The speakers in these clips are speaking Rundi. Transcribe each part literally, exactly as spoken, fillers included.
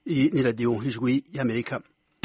Iyi ni radiyo ijwi y'Amerika.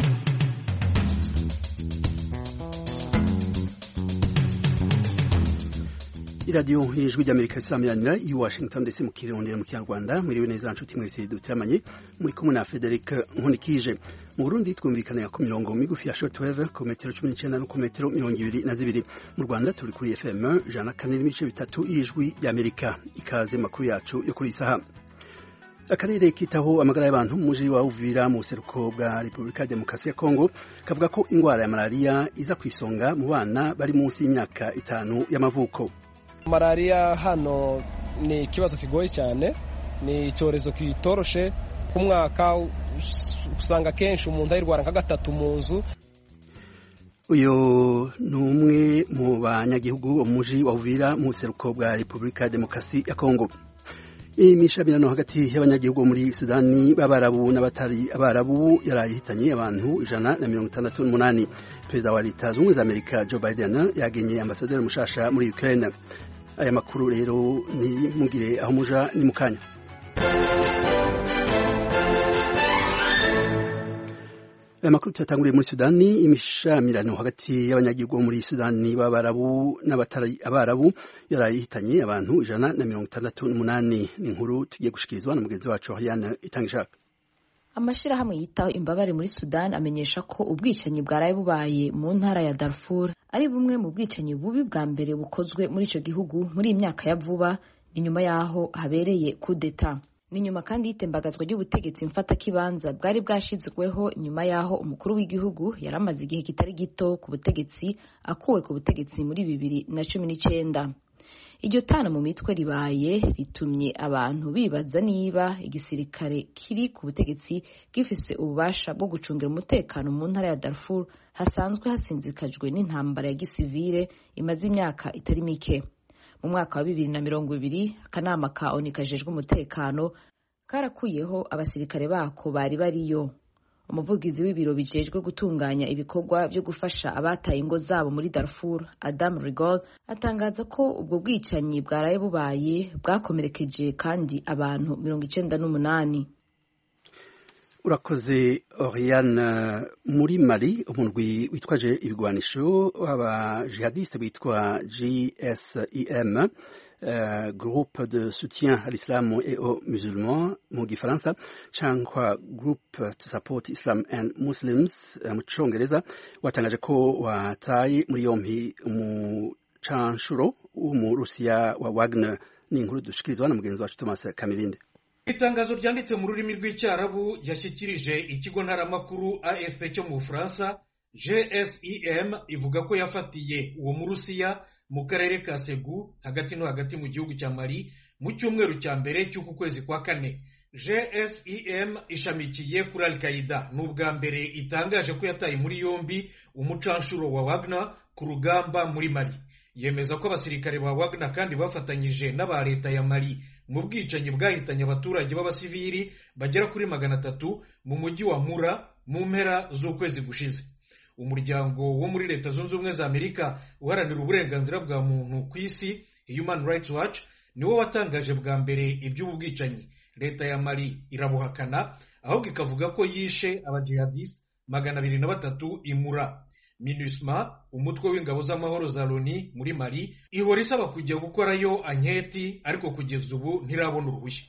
iradiyo ijwi ry'Amerika risamiranira i Washington D C mu Kirundi mu Kinyarwanda. Mwiriwe neza nshuti mwese dutiramanye, muri kumwe na Frederic Nkunikije. Mu Burundi twumvikana ku mirongo migufi ya shortwave ku metero cumi n'icenda no ku metero mirongo ibiri na zibiri. Mu Rwanda turi kuri F M ijana na kane n'ibice bitatu y'ijwi ry'Amerika. Ikaze makuru yacu yo kuri isaha. Akarere kitaho amagara y'abantu mu muji wa Uvira mu seruko bwa Republika Demokarasi ya Kongo kavuga ko ingwara ya malaria iza kwisonga mu bana bari munsi y'imyaka itanu y'amavuko. Malaria hano ni ikibazo kigoye cyane, ni icyorezo kitoroshe. Ku mwaka usanga kenshi umuntu ayirwara nka gatatu mu nzu. Uyo ni umwe mu banyagihugu mu muji wa Uvira mu seruko bwa Republika Demokarasi ya Kongo. Imishamirano hagati y'abanyagihugu muri Sudani b'Abarabu n'abatari Abarabu yarayihitanye abantu ijana na mirongo itandatu n'umunani. Perezida wa Leta Zunze Ubumwe za Amerika Joe Biden yagenye ambasaderi mushasha muri Ukraine. Aya makuru rero ni mugire aho muja ni mukanya. Aya makuru tuyatanguriye muri Sudani. Imishamirano hagati y'abanyagihugu muri Sudani b'Abarabu n'abatari Abarabu yarayihitanye abantu ijana na mirongo itandatu n'umunani. Ni inkuru tugiye gushikirizwa na mugenzi wacu Ariane Itangishaka. Amashirahamwe yitaho imbabare muri Sudan amenyesha ko ubwicanyi bwaraye bubaye mu ntara ya Darfur ari bumwe mu bwicanyi bubi bwa mbere bukozwe muri ico gihugu muri imyaka ya vuba, inyuma yaho habereye kudeta. Ni nyuma kandi y'itembagazwa ry'ubutegetsi mfata kibanza bwari bwashizweho nyuma yaho umukuru w'igihugu yaramaze igihe kitari gito ku butegetsi akuwe ku butegetsi muri bibiri na cumi n'icenda. Iryo tana mu mitwe ribaye ritumye abantu bibaza niba igisirikare kiri ku butegetsi gifise ububasha bwo gucungira umutekano mu ntara ya Darfur hasanzwe hasinzikajwe n'intambara ya gisivile imaze imyaka itari mike. Mu mwaka wa bibiri na mirongo ibiri akanama ka ONU kajejwe umutekano karakuyeho abasirikare bako bari bariyo. Umuvugizi w'ibiro bijejwe gutunganya ibikorwa byo gufasha abataye ingo zabo muri Darfur, Adam Rigol, atangaza ko ubwo bwicanyi bwaraye bubaye bwakomerekeje kandi abantu mirongo icenda n'umunani. Urakoze Oriane. Muri Mali umurwi witwaje ibigwanisho aba jihadiste bitwa G S I M, Uh, groupe de soutien à l'islam et aux musulmans mu gifaransa cyangwa group to support Islam and Muslims uh, mu Congereza, watangaje ko wataye muri yompi umucanshuro w'umurusiya wa Wagner. Ni inkuru dushikirizwa na mugenzi wacu Thomas Kamirinde. Itangazo ryanditse mu rurimi rw'icyarabu yashyikirije ikigo ntaramakuru A F P cyo mu Bufaransa, G S I M ivuga ko yafatiye uwo murusiya mu karere ka Segu hagati no hagati mu gihugu cya Mali mu cyumweru cya mbere cy'uku kwezi kwa kane. G S I M ishamikiye kuri Al-Qaeda n'ubwa mbere itangaje ko yataye muri yombi umucanshuro wa Wagner ku rugamba muri Mali. Yemeza ko abasirikare ba Wagner kandi bafatanyije n'aba leta ya Mali mu bwicanyi bwahitanye abaturage b'abasivili bagera kuri magana atatu mu mujyi wa Mura mu mpera z'ukwezi gushize. Umuryango wo muri Leta Zunze Ubumwe za Amerika uharanira uburenganzira bwa muntu ku isi, Human Rights Watch, niwo watangaje bwa mbere iby'ubu bwicanyi. Leta ya Mali irabuhakana, ahubwo ikavuga ko yishe abajihadiste magana abiri na batatu imura. MINUSMA, umutwe w'ingabo z'amahoro za Loni muri Mali, ihora isaba kujya gukorayo anketi, ariko kugeza ubu ntirabona uruhushya.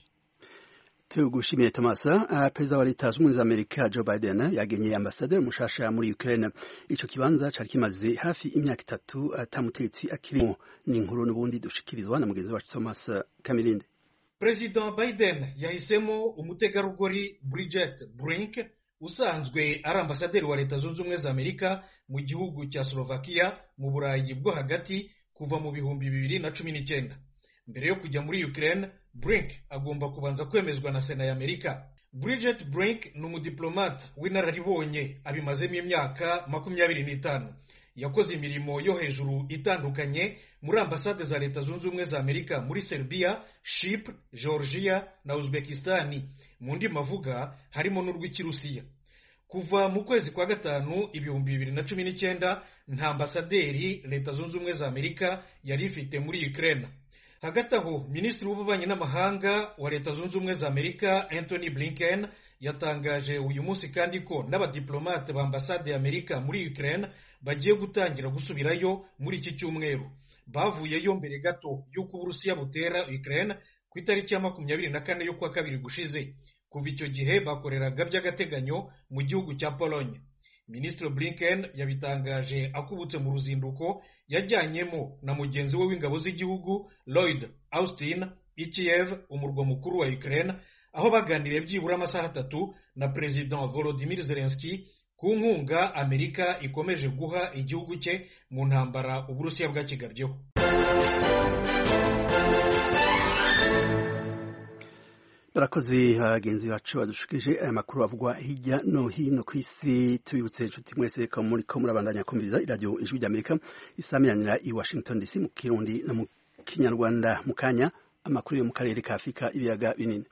Tugushimiye Thomas. Uh, Perezida wa Leta Zunze Ubumwe za Amerika Joe Biden yagenye ambasaderi mushasha muri Ukraine. Ico kibanza cari kimaze hafi imyaka itatu atamutetsi akirimo. Ni inkuru n'ubundi dushikirizwa na mugenzi wacu Thomas Kamirinde. President Biden yahisemo umutegarugori Bridget Brink, usanzwe ari ambasaderi wa Leta Zunze Ubumwe za Amerika mu gihugu cya Slovakia mu Burayi bwo hagati kuva mu bihumbi bibiri na cumi n'icyenda. Mbere yo kujya muri Ukraine, Brink agomba kubanza kwemezwa na Sena ya Amerika. Bridget Brink ni umudiplomate w'inararibonye, abimazemo imyaka makumyabiri n'itanu. Yakoze imirimo yo hejuru itandukanye muri ambasade za Leta Zunze Ubumwe za Amerika muri Serbia, Chypre, Georgia na Uzbekistan. Mu ndimi avuga harimo n'urw'ikirusiya. Kuva mu kwezi kwa gatanu ibihumbi bibiri na cumi n'icyenda nta ambasaderi Leta Zunze Ubumwe za Amerika yari ifite muri Ukraine. Hagati aho Minisitiri w'Ububanyi n'Amahanga wa Leta Zunze Ubumwe za Amerika Anthony Blinken yatangaje uyu munsi kandi ko n'abadiplomate ba ambasade y'Amerika muri Ukraine bagiye gutangira gusubirayo muri iki cyumweru. Bavuyeyo mbere gato y'uko Uburusiya butera Ukraine ku itariki ya makumyabiri na kane yo kwa kabiri gushize. Kuva icyo gihe bakoreraga by'agateganyo mu gihugu cya Pologne. Minisitiri Blinken yabitangaje akubutse mu ruzinduko yajyanyemo na mugenzi we w'ingabo z'igihugu Lloyd Austin i Kiev, umurwa mukuru wa Ukraine, aho baganiriye byibura amasaha atatu na President Volodymyr Zelensky ku nkunga Amerika ikomeje guha igihugu cye mu ntambara Uburusiya bwakigabyeho. Barakoze abagenzi bacu badushikije aya makuru avugwa hirya no hino ku isi. Tubibutse inshuti mwese ko muri ko murabandanya kumviriza iradiyo Ijwi ry'Amerika isamiranira i Washington D C mu Kirundi no mu Kinyarwanda. Mu kanya amakuru yo mu karere ka Afurika ibiyaga binini.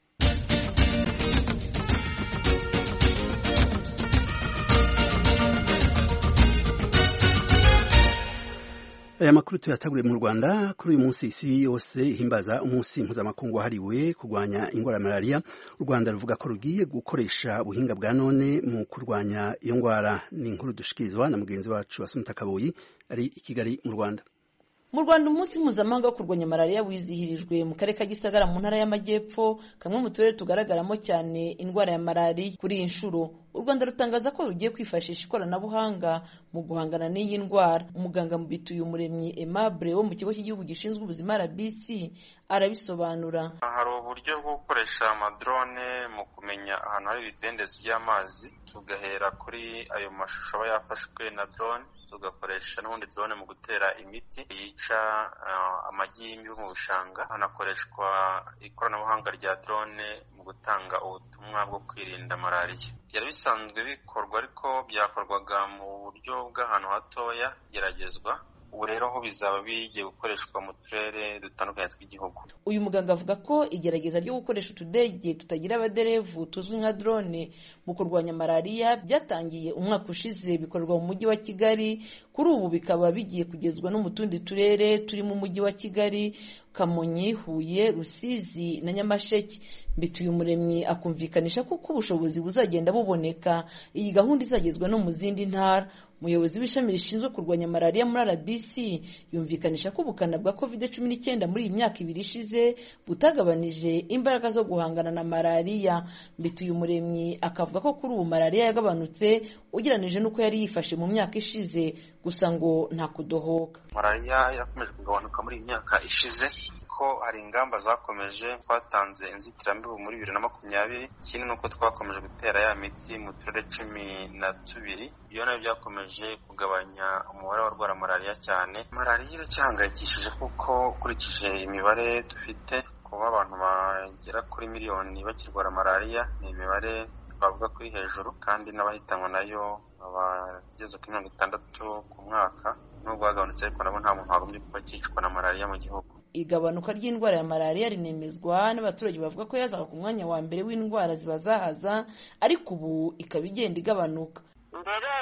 Aya makuru tuyataguriye mu Rwanda. Kuri uyu munsi isi yose ihimbaza umunsi mpuzamakungu wahariwe kurwanya ingwara ya malaria. U Rwanda ruvuga ko rugiye gukoresha ubuhinga bwa none mu kurwanya iyo ngwara. Ni inkuru dushikirizwa na mugenzi wacu Asumta Kaboyi ari i Kigali mu Rwanda. Mu Rwanda umunsi mpuzamahanga wo kurwanya malaria wizihirijwe mu karere ka Gisagara mu ntara y'Amajyepfo, kamwe mu turere tugaragaramo cyane indwara ya malaria. Kuri iyi nshuro u Rwanda rutangaza ko rugiye kwifashisha ikoranabuhanga mu guhangana n'iyi ndwara. Umuganga Mbituyumuremyi Aimable wo mu kigo cy'igihugu gishinzwe ubuzima R B C arabisobanura. Hari uburyo bwo gukoresha amadrone mu kumenya ahantu hari ibidendezi by'amazi, tugahera kuri ayo mashusho aba yafashwe na drone, tugakoresha n'ubundi drone mu gutera imiti yica uh, amagi y'imibu mu bishanga. Hanakoreshwa ikoranabuhanga rya drone mu gutanga ubutumwa bwo kwirinda malaria. Byari bisanzwe bikorwa ariko byakorwaga mu buryo bw'ahantu hatoya geragezwa. Ubu rero ho bizaba bigiye gukoreshwa mu turere dutandukanye tw'igihugu. Uyu muganga avuga ko igerageza ryo gukoresha utudege tutagira abaderevu tuzwi nka drone mu kurwanya malaria byatangiye umwaka ushize, bikorwa mu mujyi wa Kigali. Kuri ubu bikaba bigiye kugezwa no mu tundi turere turi mu mujyi wa Kigali, Kamonyi, Huye, Rusizi na Nyamasheke. Mbituyumuremyi akumvikanisha ko ubushobozi buzagenda buboneka iyi gahunda izagezwa no mu zindi ntara. Umuyobozi w'ishami rishinzwe kurwanya malaria muri R B C yumvikanisha ko ubukana bwa covid cumi n'icyenda muri iyi myaka ibiri ishize butagabanije imbaraga zo guhangana na malaria. Mbituyumuremyi akavuga ko kuri ubu malaria yagabanutse ugereranije n'uko yari yifashe mu myaka ishize, gusa ngo nta kudohoka. Malaria yakomeje kugabanuka muri iyi myaka ishize ko hari ingamba zakomeje. Twatanze inzitiramibu muri bibiri na makumyabiri, ikindi nuko twakomeje gutera ya miti mu turere cumi na tubiri. Iyo nayo byakomeje kugabanya umubare w'abarwara malaria cyane. Malaria iracyahangayikishije kuko ukurikije imibare dufite, kuba abantu bagera kuri miliyoni bakirwara malaria ni imibare twavuga kuri hejuru, kandi n'abahitanwa nayo abageze kuri mirongo itandatu ku mwaka. Nubwo hagabanutse ariko nabo nta muntu wagombye kuba akicwa na malaria mu gihugu. Igabanuka ry'indwara ya malaria rinemezwa n'abaturage bavuga ko yazaga ku mwanya wa mbere w'indwara zibazahaza, ariko ubu ikaba igenda igabanuka. Mbere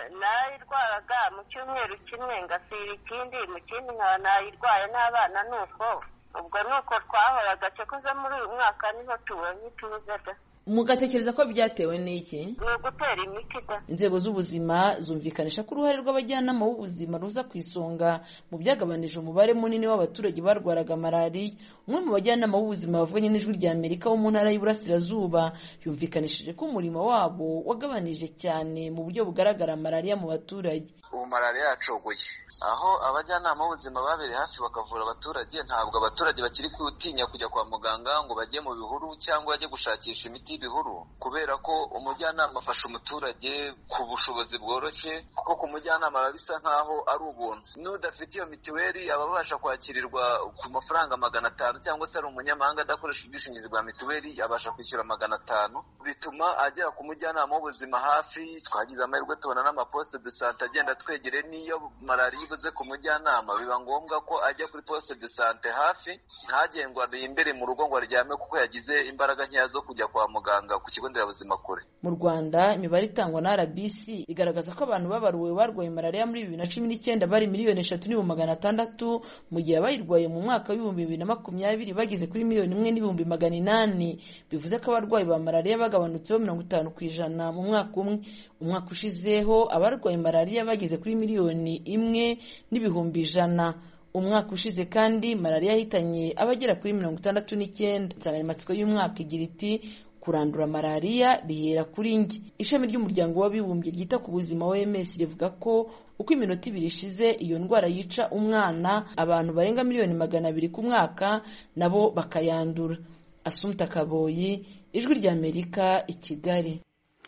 nayirwaraga mu cyumweru kimwe ngasira ikindi, mu kindi nkaba nayirwaye n'abana. Nuko ubwo nuko twahoraga cyakoze muri uyu mwaka niho tubonye tuzaga. Mugatekereza ko byatewe n'iki? Ni ugutera imiti da. Inzego z'ubuzima zumvikanisha ko uruhare rw'abajyanama b'ubuzima ruza ku isonga mu byagabanije umubare munini w'abaturage barwaraga malaria. Umwe mu bajyanama b'ubuzima bavuganye n'Ijwi ry'Amerika wo mu ntara y'Iburasirazuba yumvikanishije ko umurimo wabo wagabanije cyane mu buryo bugaragara malaria mu baturage. Ubu malaria yacogoye, aho abajyanama b'ubuzima babereye hafi bakavura abaturage. Ntabwo abaturage bakiri kutinya kujya kwa muganga ngo bajye mu bihuru cyangwa bajye gushakisha imiti y'ibihuru, kubera ko umujyanama afasha umuturage ku bushobozi bworoshye, kuko ku mujyanama aba bisa nkaho ari ubuntu. N'udafite iyo mitiweli aba abasha kwakirirwa ku mafaranga magana atanu, cyangwa se ari umunyamahanga adakoresha ubwishingizi bwa mitiweli abasha kwishyura magana atanu. Bituma agera ku mujyanama w'ubuzima hafi. Twagize amahirwe tubona n'amaposte de sante agenda hatwegere n'iyo malariya ibuze ku mujyanama biba ngombwa ko ajya kuri poste de sante hafi, ntagengwa imbere mu rugo ngo aryame kuko yagize imbaraga nkeya zo kujya kwa muganga ku kigo nderabuzima kure. Mu Rwanda imibare itangwa na R B C igaragaza ko abantu babaruwe barwaye malariya muri bibiri na cumi n'icyenda bari miliyoni eshatu n'ibihumbi magana atandatu, mu gihe abayirwaye mu mwaka w'ibihumbi bibiri na makumyabiri bageze kuri miliyoni imwe n'ibihumbi magana inani. Bivuze ko abarwayi ba malariya bagabanutseho mirongo itanu ku ijana mu mwaka umwe. Umwaka ushizeho abarwaye malariya bageze kuri miliyoni imwe n'ibihumbi ijana. Umwaka ushize kandi malariya yahitanye abagera kuri mirongo itandatu n'icyenda. Insanganyamatsiko y'umwaka igira iti kurandura malariya bihera kuri njye. Ishami ry'umuryango w'abibumbye ryita ku buzima O M S rivuga ko uko iminota ibiri ishize iyo ndwara yica umwana, abantu barenga miliyoni magana abiri ku mwaka nabo bakayandura. Asumta Kaboyi, Ijwi ry'Amerika, i Kigali.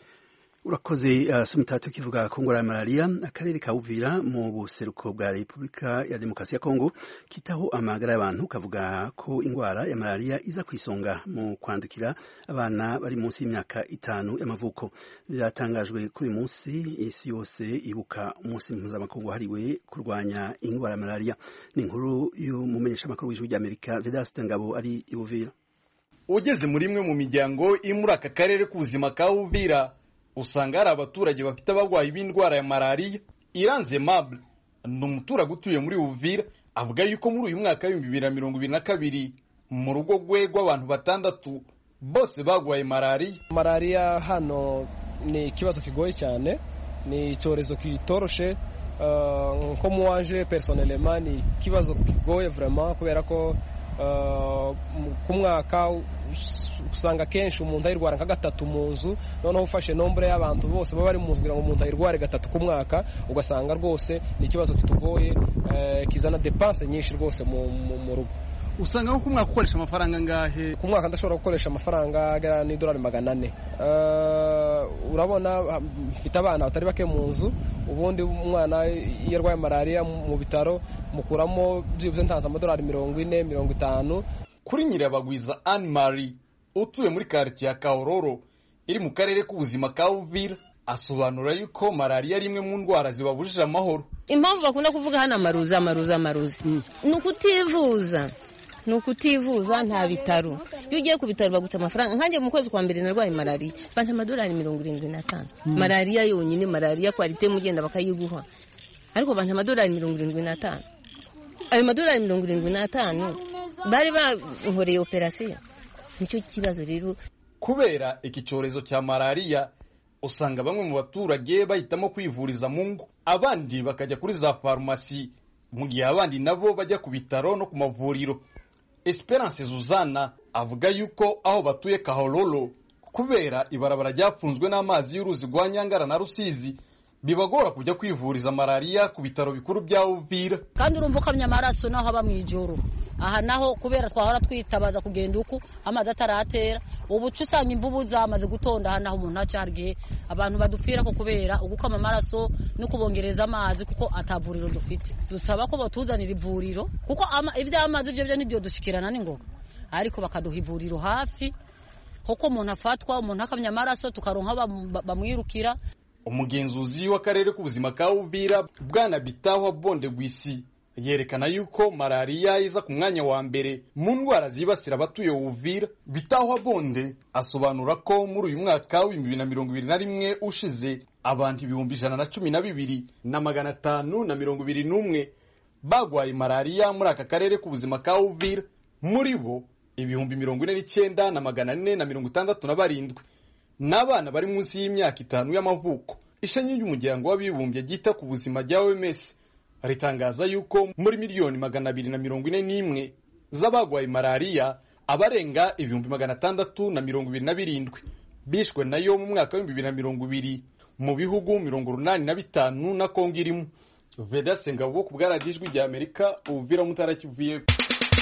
Urakoze Asumta. Uh, tukivuga ku ngwara ya malaria, akarere ka Uvira mu buseruko bwa Repubulika ya Demokarasi ya Kongo kitaho amagara y'abantu kavuga ko ingwara ya malaria iza kwisonga mu kwandukira abana bari munsi y'imyaka itanu y'amavuko. Byatangajwe kuri munsi isi yose ibuka umunsi mpuzamakungu hariwe kurwanya ingwara ya malaria. Ni inkuru y'umumenyesha makuru w'Ijwi ry'Amerika Vedaste Ngabo ari i Uvira. Ugeze muri imwe mu miryango iri muri aka karere k'ubuzima ka Uvira usanga hari abaturage bafite abagwayi b'indwara ya malaria. Iranze Mable ni umuturage utuye muri Uvira, avuga yuko muri uyu mwaka w'ibihumbi bibiri na mirongo ibiri na kabiri mu rugo rwe rw'abantu batandatu bose bagwaye malaria. Malaria hano ni ikibazo kigoye cyane, ni icyorezo kitoroshe. Uh, nko muwanje personnellement ni ikibazo kigoye vraiment kubera ko uh, ku mwaka usanga kenshi umuntu ayirwara nka gatatu mu nzu, noneho ufashe nombre y'abantu bose baba bari mu nzu kugira ngo umuntu ayirware gatatu ku mwaka, ugasanga rwose ni ikibazo kitugoye, uh, kizana dépense nyinshi rwose mu, mu, mu rugo. Usanga ko kumwaka ukoresha amafaranga ngahe? Ku mwaka ndashobora gukoresha amafaranga agera n'idolari magana ane. Uh, urabona mfite abana batari bake mu nzu, ubundi umwana iyo arwaye malaria mu bitaro mukuramo byibuze ntaza amadolari mirongo ine mirongo itanu. Kuri Nyirabagwiza Anne Marie utuye muri quartier ya Kaororo iri mu karere k'ubuzima ka Uvira, asobanura yuko malaria ari imwe mu ndwara zibabujije amahoro. Impamvu bakunda kuvuga hana amaruza amaruza amaruza mm. Nukutivuza nukutivuza nta bitaro. Iyo ugiye ku bitaro baguca amafaranga. Nkanjye mu kwezi kwa mbere narwaye malaria banta amadolari mirongo irindwi na tanu. Mm. Malaria yonyine, malaria qualite mugenda bakayiguha, ariko banta amadolari mirongo irindwi na tanu. Ayo madolari mirongo irindwi na tanu bari bankoreye operation. Nicyo kibazo rero. Kubera iki cyorezo cya malaria usanga bamwe mu baturage bahitamo kwivuriza mu ngo, abandi bakajya kuri za farumasi, mu gihe abandi nabo bajya ku bitaro no ku mavuriro. Esperance Zuzana avuga yuko aho batuye Kahororo kubera ibarabara ryafunzwe n'amazi y'uruzi rwa Nyangara na Rusizi bibagora kujya kwivuriza malaria ku bitaro bikuru bya Uvira. Kandi urumva ukamya amaraso naho aba mwijoro. Aha naho kubera twahora twitabaza kugenda uko amazi ataratera, ubu usanga imvubu zamaze gutonda hano umuntu acyargiye abantu badupfira ko kubera ugukama amaraso no kubongereza amazi kuko atavuriro dufite. Dusaba ko batuzanira ivuriro kuko ivy'amazi byo byo nibyo dushikirana n'ingoga, ariko bakaduha ivuriro hafi kuko umuntu afatwa umuntu akamya amaraso tukaronka bamwirukira. Umugenzuzi w'akarere k'ubuzima ka Uvira Bwana Bitaho Bonde Gwisi yerekana yuko malaria iza ku mwanya wa mbere mu ndwara zibasira abatuye Uvira. Bitaho Bonde asobanura ko muri uyu mwaka wa bibiri na mirongo ibiri na rimwe ushize abantu ibihumbi ijana na cumi na bibiri na magana atanu na mirongo ibiri n'umwe bagwaye malaria muri aka karere k'ubuzima ka Uvira, muri bo ibihumbi mirongo ine n'icyenda na magana ane na mirongo itandatu na barindwi n'abana bari munsi y'imyaka itanu y'amavuko. Ishami ry'umuryango w'abibumbye ryita ku buzima rya O M S ritangaza yuko muri miliyoni magana abiri na mirongo ine n'imwe z'abagwaye malaria abarenga ibihumbi magana atandatu na mirongo ibiri na birindwi bishwe nayo mu mwaka wa bibiri na mirongo ibiri mu bihugu mirongo urunani na bitanu na Kongo irimo. Vedaste Ngabo ku bw'Radiyo Ijwi ry'Amerika, Uvira mu Ntara Kivu y'Epfo.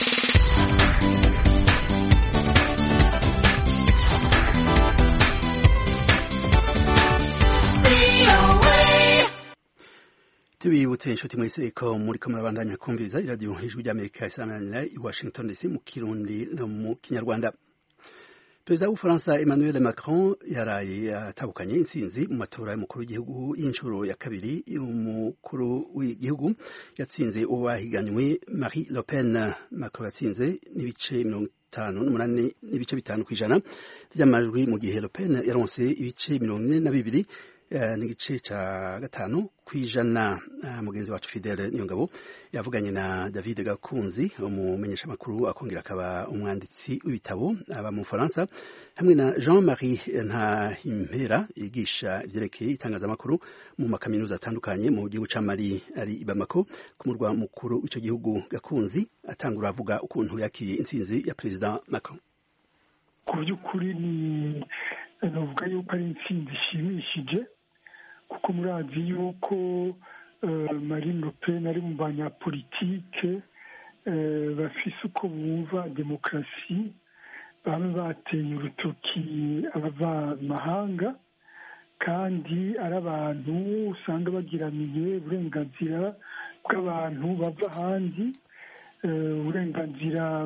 Tubibutse inshuti mwese ko muri ko murabandanya kumviriza iradiyo Ijwi ry'Amerika isamanira i Washington D C mu Kirundi no mu Kinyarwanda. perezida w'ubufaransa Emmanuel Macron yaraye atahukanye intsinzi mu matora y'umukuru w'igihugu y'inshuro ya kabiri y'umukuru w'igihugu yatsinze uwo bahiganywe Marie Le Pen. Macron yatsinze n'ibice mirongo itanu n'umunani n'ibice bitanu kw'ijana vy'amajwi mu gihe Le Pen yaronse ibice mirongo ine na bibiri n'igice ca gatanu kw'ijana. Mugenzi wacu Fidele Niyongabo yavuganye na David Gakunzi, umumenyesha makuru akongera akaba umwanditsi w'ibitabo aba mu Faransa, hamwe na Jean-Marie Ntahimpera yigisha ivyerekeye itangazamakuru mu makaminuza atandukanye mu gihugu ca Mali ari i Bamako ku murwa mukuru w'ico gihugu. Gakunzi atangura avuga ukuntu yakiye intsinzi ya President Macron. Ku by'ukuri ni navuga yuko ari intsinzi ishimishije, kuko murazi yuko Marine Le Pen ari mu banyapolitike bafise uko bumva demokarasi, baba bateye urutoki abava mahanga, kandi ari abantu usanga bagiraniye uburenganzira bw'abantu bava ahandi, uburenganzira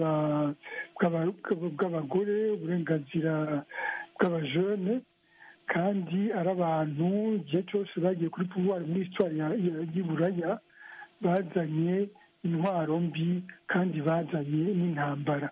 bw'abagore, uburenganzira bw'abajene, kandi ari abantu igihe cyose bagiye kuri pouvoir muri histoire y'Iburaya bazanye intwaro mbi kandi bazanye n'intambara.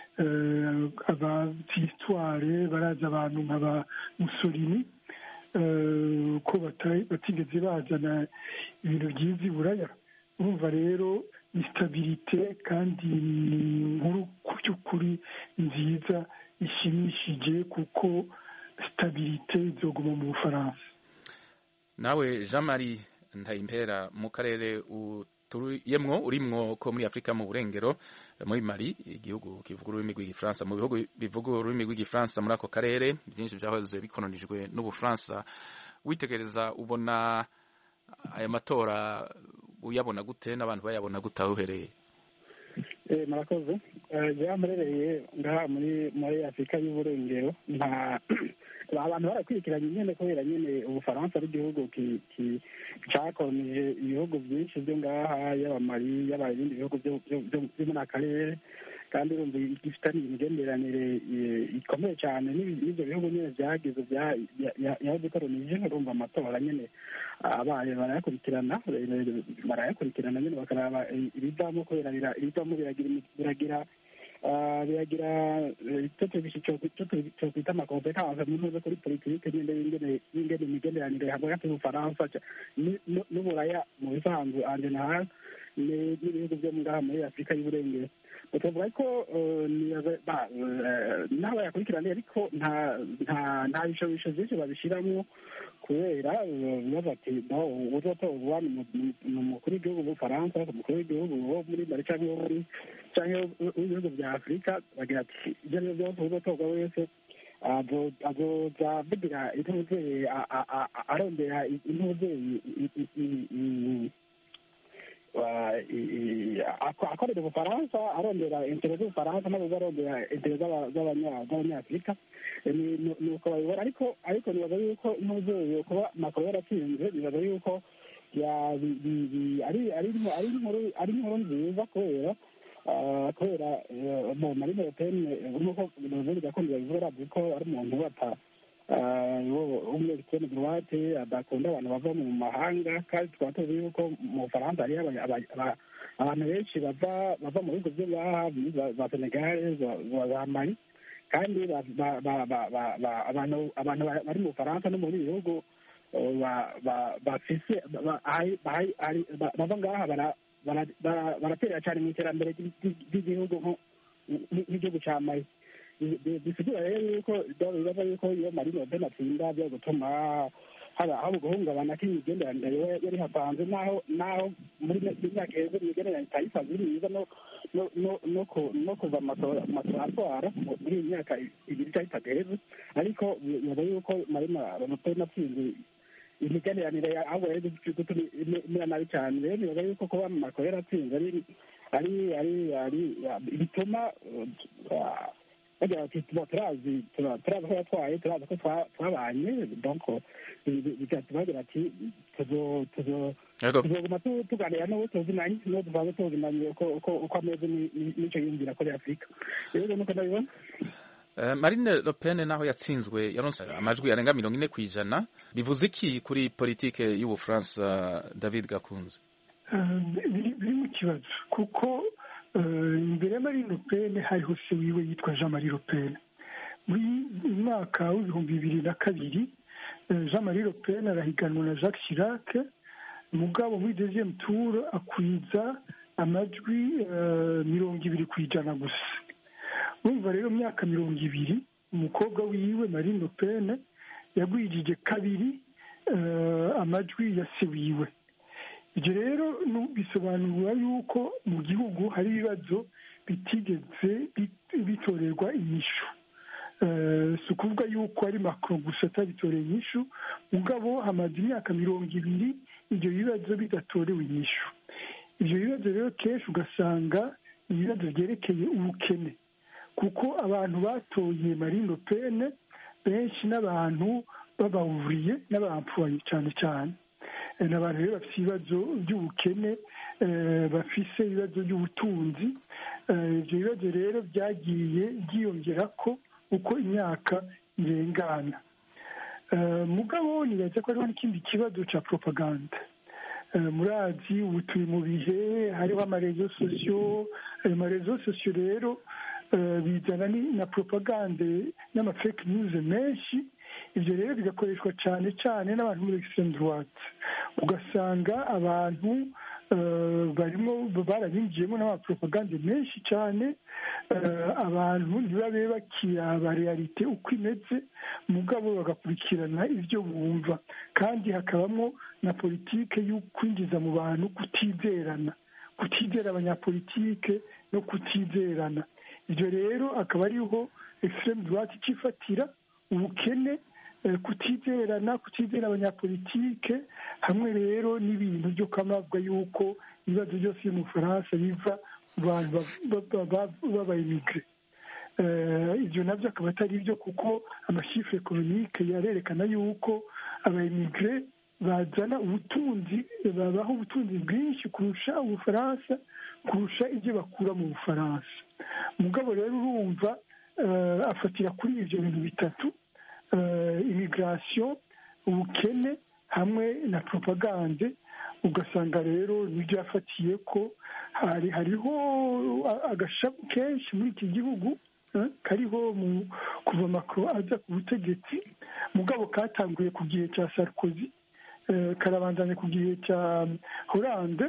Abazi histoire barazi abantu nk'aba Mussolini ko batigeze bazana ibintu byiza Iburaya. Urumva rero ni stabilite kandi ni inkuru ku by'ukuri nziza ishimishije, kuko stabilite izoguma mu Bufaransa. Nawe Jean-Marie Ntahimpera, mu karere uturuyemwo urimwo ko muri Afrika mu burengero muri Mali, igihugu kivuga ururimi rw'igifaransa, mu bihugu bivuga ururimi rw'igifaransa muri ako karere byinshi byahoze bikolonijwe n'Ubufaransa, witegereza ubona aya matora uyabona gute n'abantu bayabona gute aho uhereye? Eh, murakoze. Byamurereye ngaha muri muri Afrika y'uburengero, nta abantu barakwirikiranye nyene kubera nyene Ubufaransa ari igihugu cyakolonije ibihugu byinshi byo ngaha, yaba Mali yaba ibindi bihugu byo muri akarere, kandi urumva gifitanye imigenderanire ikomeye cyane n'ibyo bihugu nyene byagize yabikolonije. Urumva amatora nyene abaye barayakurikirana barayakurikirana nyene bakaraba ibivamo, kubera ibivamo biragira biragira icyo twita amakompetanse mu ntuze kuri politike nyine y'ingene imigenderanire hagati y'Ubufaransa n'Uburaya mu bisanzwe anje na n'ibihugu byo ngaha muri Afrika y'uburengero. Tuvuga ko naho yakurikirana, ariko nta nta bishobisho byinshi babishyiramo, kubera bibaza ati uzotorwa ni umukuru w'igihugu w'Ubufaransa, umukuru w'igihugu wo muri Mali cyangwa muri cyangwa ibihugu bya Afurika, bagira ati ibyo ari byo byose uzotorwa wese azoza avugira intuzeye, arondera intuzeye akorera Ubufaransa, arondera intere z'Ubufaransa nabo barondera intere z'Abanyafurika, nuko babibona. Ariko ariko nibaza yuko intuzeye kuba Macron yaratsinze, nibaza yuko ari ari ari inkuru nziza, kubera kubera Marine Le Pen nk'uko ubundi gakondo bivuga ko ari umuntu bata umwe extreme droite, adakunda abantu bava mu mahanga, kandi tukaba tuzi yuko mu Bufaransa hari abantu benshi bava bava mu bihugu byo ngaha za Senegal, za Mali, kandi abantu abantu bari mu Bufaransa no mu bihugu bafise bava ngaha baraterera cyane mu iterambere ry'igihugu nk'igihugu cya Mali. Bisigura rero yuko bibaza yuko iyo Marine Le Pen atsinda byo gutuma haba guhungabana k'imigenderanire yari hapanze, naho naho muri myaka heza imigenderanire itayisanzwe iri myiza no kuva amatora atwara muri iyi myaka ibiri cyangwa itatu heza, ariko bibaza yuko Marine Le Pen atsinze imigenderanire ahubwo yari gutuma imera nabi cyane. Rero nibaza yuko kuba Macron yaratsinze ari ari ari ari bituma bagira ati turazi turazi ko yatwaye, turazi ko twabanye, donc bigatuma bagira ati tuzoguma tuganira n'uwo tuzinanye n'uwo tuvanze tuzinanye uko ameze n'icyo yumvira kuri Afurika. Rero nuko ndabibona. Marine Le Pen naho yatsinzwe yaronse amajwi arenga mirongo ine ku ijana bivuze iki kuri politike y'Ubufaransa David Gakunze? Biri mu kibazo kuko imbere ya Marine Le Pen hariho se wiwe yitwa Jean Marie Le Pen. Muri mwaka w'ibihumbi bibiri na kabiri Jean Marie Le Pen arahiganwa na Jacques Chirac, mugabo muri deuxième tour akwiza amajwi mirongo ibiri ku ijana gusa. Urumva rero myaka mirongo ibiri umukobwa wiwe Marine Le Pen yagwijije kabiri amajwi ya se wiwe. Ibyo rero bisobanura yuko mu gihugu hari ibibazo bitigeze bitorerwa inyishu. Si ukuvuga yuko ari Macron gusa atabitoreye inyishu, mugabo hamaze imyaka mirongo ibiri ibyo bibazo bidatorewe inyishu. Ibyo bibazo rero kenshi ugasanga ibibazo byerekeye ubukene, kuko abantu batoye Marine Le Pen benshi n'abantu babawuriye n'abamfuye cyane cyane, n'abantu rero bafite ibibazo by'ubukene, bafise ibibazo by'ubutunzi. Ibyo bibazo rero byagiye byiyongera ko uko imyaka irengana. Mugabo nibaza ko hariho n'ikindi kibazo cya propaganda. Murazi ubu turi mu bihe hariho amarezo sosiyo, ayo marezo sosiyo rero bizana na propagande n'amafake news menshi. Ibyo rero bigakoreshwa cyane cyane n'abantu muri extreme droite, ugasanga abantu barimo barabinjiyemo n'amapropagande menshi cyane. Abantu ntibabe bakiraba realite uko imeze, mugabo bagakurikirana ibyo bumva, kandi hakabamo na politike yo kwinjiza mu bantu kutizerana, kutizera abanyapolitike no kutizerana. Ibyo rero akaba ariho extreme droite ikifatira ubukene, kutizerana, kutizera abanyapolitike, hamwe rero n'ibintu byo kamavuga yuko ibibazo byose byo mu Faransa biva mu bantu b'abayimigre. Ibyo nabyo akaba atari byo, kuko amashifre ekonomike yarerekana yuko abayimigre bazana ubutunzi, babaho ubutunzi bwinshi kurusha Ubufaransa, kurusha ibyo bakura mu Bufaransa. Mugabo rero urumva afatira kuri ibyo bintu bitatu: immigration, ubukene hamwe na propagande. Ugasanga rero nibyo yafatiye ko hari hariho agashabu kenshi muri iki gihugu kariho kuva Macron aza ku butegetsi, mugabo katanguye ku gihe cya Sarkozy, karabandanya ku gihe cya Hollande.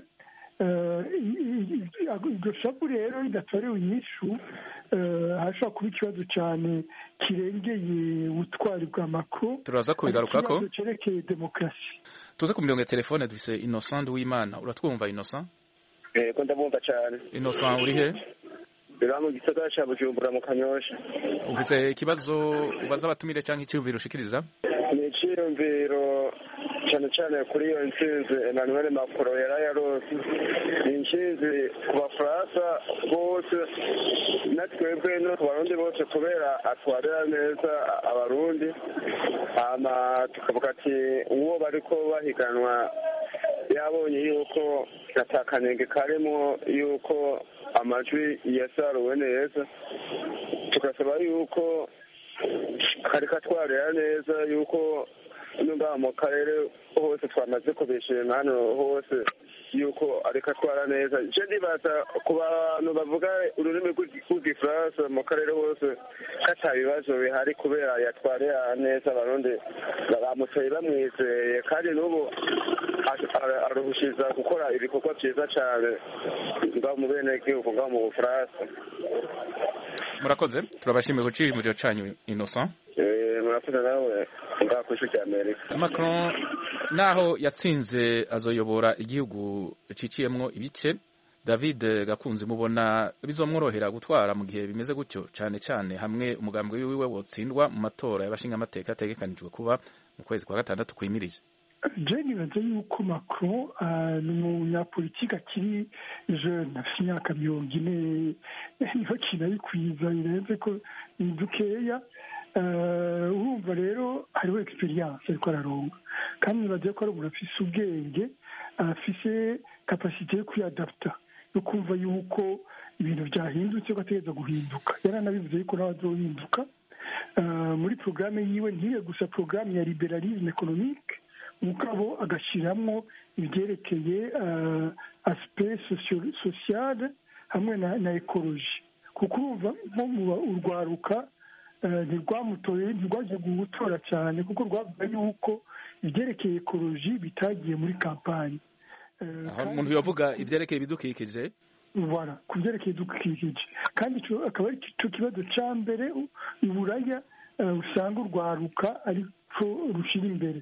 Iryo shabu rero ridatorewe inyishu, hashobora kuba ikibazo cyane kirengeye ubutwari bwa Macron. Turaza kubigarukako, ikibazo cyerekeye demokarasi. Tuze ku mirongo ya telefone dufise Innocent Uwimana. Uratwumva Innocent? Yego ndabumva cyane. Innocent uri he? Bira mu gisagara cya Bujumbura mu Kanyosha. Ufise ikibazo ubaza abatumire cyangwa icyumviro ushikiriza? Ni icyumviro cyane cyane kuri iyo ntsinzi Emmanuel Macron yarayarose. Ni intsinzi ku Bafaransa bose natwebwe no ku Barundi bose, kubera atwarira neza Abarundi. Hama tukavuga ati uwo bariko bahiganwa yabonye yuko atakanenge karimo, yuko amajwi yasaruwe neza. Tugasaba yuko kari katwarira neza, yuko n'ubwa mu karere hose twamaze kubishima hano hose yuko ariko atwara neza. Je ndibaza ku bantu bavuga ururimi rw'igifaransa mu karere hose kata bibazo bihari, kubera yatwarira neza Abarundi bamutoye bamwizeye, kandi n'ubu aruhushiza gukora ibikorwa byiza cyane ngaho mu bene gihugu ngaho mu Bufaransa. Murakoze, turabashimiye ku cyimuriro cyanyu Innocent. Eh, murakoze nawe ngaho ku isi cy'Amerika. Macron naho yatsinze azoyobora igihugu ciciyemwo ibice. David Gakunze, mubona bizomworohera gutwara mu gihe bimeze gutyo, cyane cyane hamwe umugambwe wiwe wotsindwa mu matora y'abashinga amateka ategekanijwe kuba mu kwezi kwa gatandatu kwimirije? Je nibaza yuko Macron ni umunyapolitiki akiri jeune, afite imyaka mirongo ine, niho kinayikwiza birenze ko ni dukeya. Urumva rero hariho experience ariko araronga, kandi nibaza ko ari umuntu afise ubwenge, afise kapasite yo kwiadapta, yo kumva yuko ibintu byahindutse ko ategereza guhinduka. Yaranabivuze yuko nawe azohinduka, muri porogaramu yiwe ntibe gusa porogaramu ya liberalisme economique mugabo agashyiramo ibyerekeye aspect sociale hamwe na ekoloji kuko urumva nko mu urwaruka ntirwamutoye ntirwaje gutora cyane kuko rwavuga yuko ibyerekeye ekoloji bitagiye muri kampani aho umuntu yavuga ibyerekeye ibidukikije voilà ku byerekeye ibidukikije kandi akaba ari cyo kibazo cya mbere iburaya usanga urwaruka ariko rushyira imbere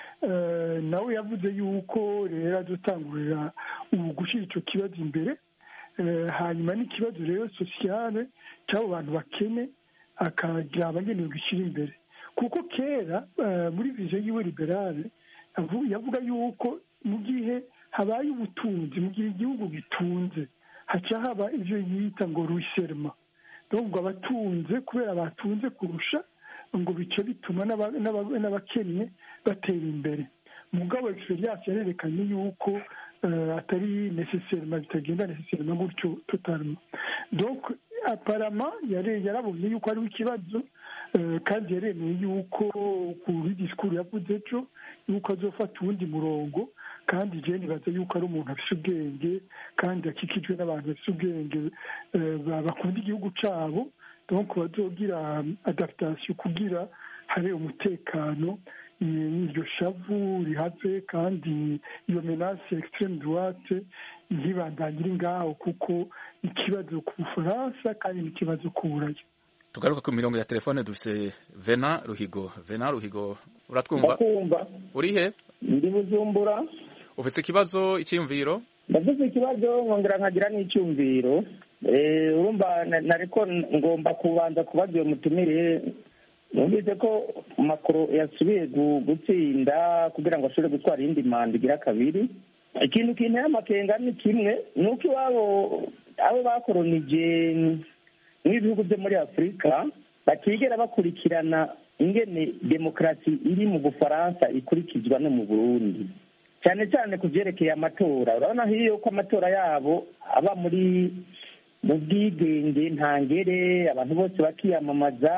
nawe yavuze yuko rero adutangurira ubu gushyira icyo kibazo imbere hanyuma n'ikibazo rero sosiyale cy'abo bantu bakene akagira abagenewe gushyira imbere kuko kera muri viziyo yiwe liberale yavuga yuko mu gihe habaye ubutunzi mu gihe igihugu gitunze haca haba ibyo yita ngo ruserma ngo abatunze kubera batunze kurusha ngo bice bituma n'abakennye batera imbere mugabo experience yarerekanye yuko atari necessairement bitagenda necessairement gutyo totalement donc apparemment yarabonye yuko ari ikibazo kandi yaremeye yuko kuri discours yavuze ejo yuko azofata uwundi murongo kandi je nibaza yuko ari umuntu afite ubwenge kandi akikijwe n'abantu bafite ubwenge bakunda igihugu cabo donc bazogira adaptation kugira hari umutekano iryo shavu rihave kandi iyo menace extreme droite ntibandangire ngaho kuko ikibazo ku Bufaransa kandi n'ikibazo ku Buraya. Tugaruka ku mirongo ya telefone dufise Vena Ruhigo. Vena Ruhigo uratwumva? Uri he? Ndi Bujumbura. Ufise ikibazo icyumviro? Ndavuze ikibazo nkongera nkagira n'icyumviro. Eh urumva nariko ngomba kubanza kubaza iyo mutumire numvise ko Macron yasubiye gutsinda kugira ngo ashobore gutwara indi manda igira kabiri. Ikintu kinteye amakenga ni kimwe nuko iwabo abo bakoronije n'ibihugu byo muri Afurika batigera bakurikirana ingene demokarasi iri mu Bufaransa ikurikizwa no mu Burundi cyane cyane ku byerekeye amatora. Urabona hiyo ko amatora yabo aba muri mu bwigenge ntangere abantu bose bakiyamamaza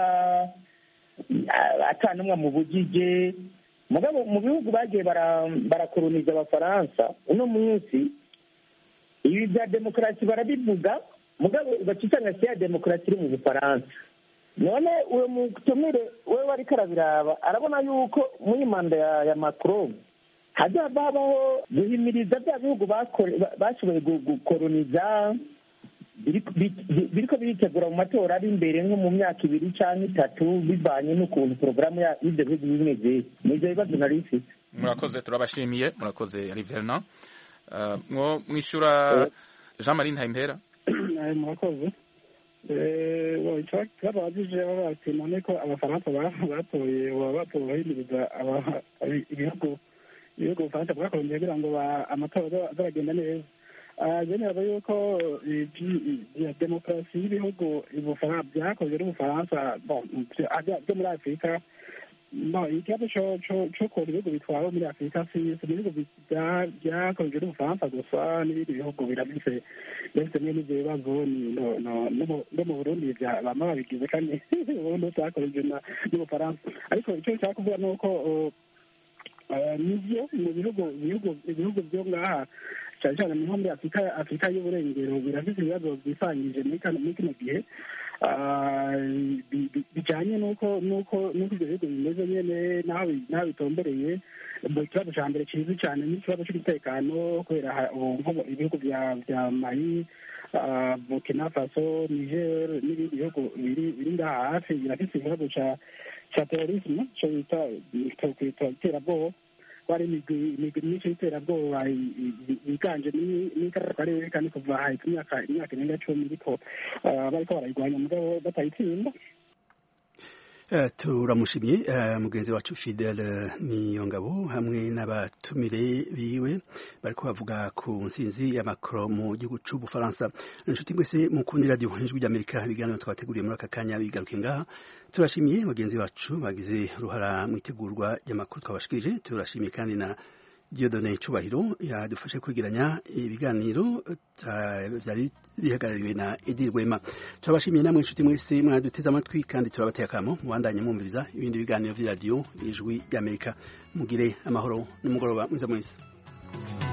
atanumwe mu bugije mugabo mu bihugu bagiye barakoroniza Abafaransa uno munsi ibi bya demokarasi barabivuga mugabo bacitanga siya demokarasi iri mu Bufaransa. None uwo mutumire we wari karabiraba arabona yuko muri manda ya, ya Macron hazaba habaho guhimiriza bya bihugu bashoboye gukoroniza biriko biritegura mu matora ari imbere nko mu myaka ibiri cyangwa itatu bivanye n'ukuntu porogaramu y'ibyo bihugu bimeze. Nibyo bibazo nari mfite. Murakoze turabashimiye. Murakoze yari Verna. Mwo mwishura Jean Marie Ntayimpera. Murakoze. Twabajije bati none ko Abafaransa batoye batoye bahimiriza ibihugu ibihugu Ubufaransa bwakoroniye kugira ngo amatora azagenda neza. Generaba yuko demokarasi y'ibihugu byakozwe n'Ubufaransa byo muri Afurika ikibazo cyo kora ibihugu bitwara muri Afurika si ibihugu byakozwe n'Ubufaransa gusa n'ibindi bihugu birabise bifite n'ibyo bibazo no mu Burundi bama babigize kandi ubundi byakozwe n'Ubufaransa. Ariko icyo nshaka kuvuga ni uko nibyo mu bihugu ibihugu byo ngaha cyane cyane muri Afurika Afurika y'uburengero birafite ibibazo byifanyije muri kino gihe bijyanye n'uko n'uko n'uko ibyo bihugu bimeze nyine naho bitombereye. Ikibazo cya mbere kizwi cyane n'ikibazo cy'umutekano kubera ibihugu bya Mali, Burkina Faso, Niger n'ibindi bihugu biri ngaha hafi birafite ikibazo cya terorisme cyo bita iterabwoba. Hari imigwi myinshi y'iterabwoba yiganje n'ikara karere kandi kuva hahita imyaka imyaka irenga cumi ariko bariko barayirwanya mugabo batayitsinda. Turamushimye mugenzi wacu Fidele Niyongabo hamwe n'abatumire biwe bariko bavuga ku nsinzi ya Macron mu gihugu c'Ubufaransa. Inshuti mwese mukundi radio Ijwi ry'Amerika ibiganiro twateguriye muri aka kanya bigaruke ngaha. Turashimiye bagenzi bacu bagize ruhara mu itegurwa ry'amakuru twabashikirije. Turashimiye kandi na Dieudonné Cubahiro yadufashe kwegeranya ibiganiro byari bihagarariwe na Edi Rwema. Turabashimiye namwe inshuti mwese mwaduteze amatwi kandi turabateye akamo mubandanye mwumviriza ibindi biganiro vy'iradiyo Ijwi ry'Amerika. Mugire amahoro n'umugoroba mwiza mwese.